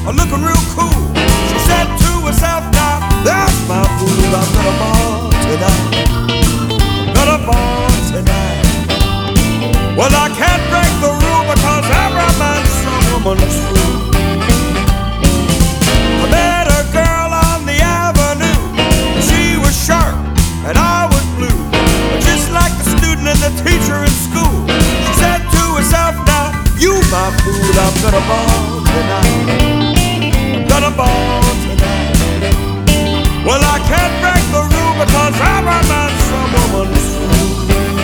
looking real cool. She said to herself, now that's my fool. I'm gonna ball tonight. Gonna ball tonight. Well, I can't break the rule because every man's some woman's fool. I met a girl on the avenue. She was sharp and I was blue, just like the student and the teacher in school. She said to herself, now you my fool, I'm gonna ball tonight. I'm gonna ball tonight. Well, I can't break the rule because every man's some woman's fool.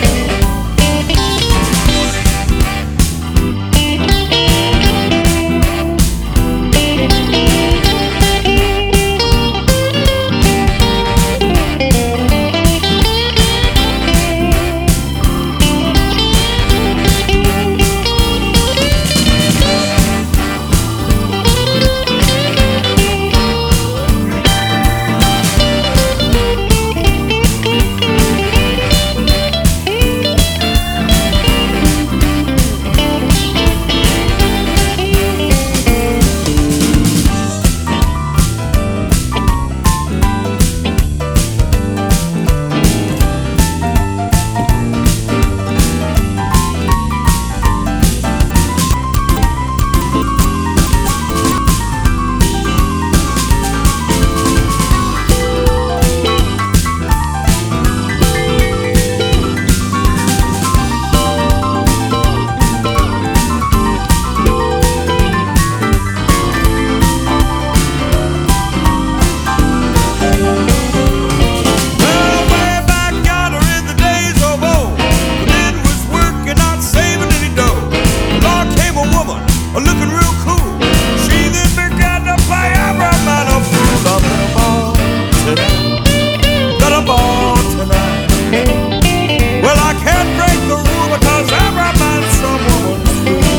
Looking real cool. She then began to play every man a fool. I'm gonna ball tonight. Gonna ball tonight. Well, I can't break the rule because every man's some woman's fool.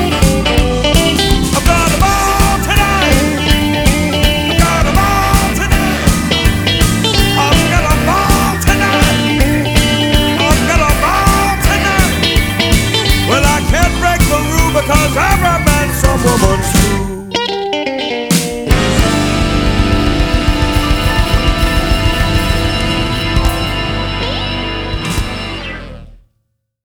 I'm gonna ball tonight. I'm gonna ball tonight. I'm gonna ball tonight. I'm gonna ball tonight. Well, I can't break the rule because every man's some woman.